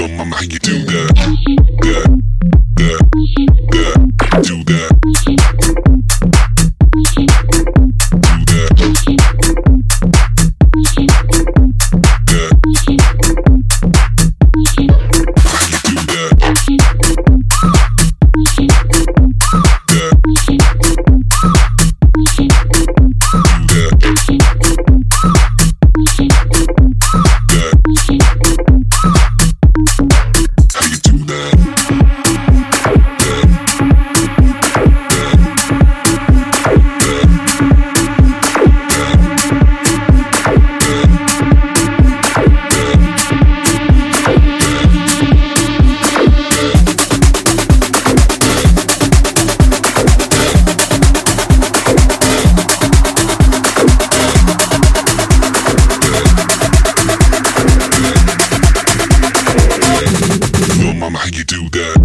Yo, mama, how you do that? Do that. Mama, how you do that?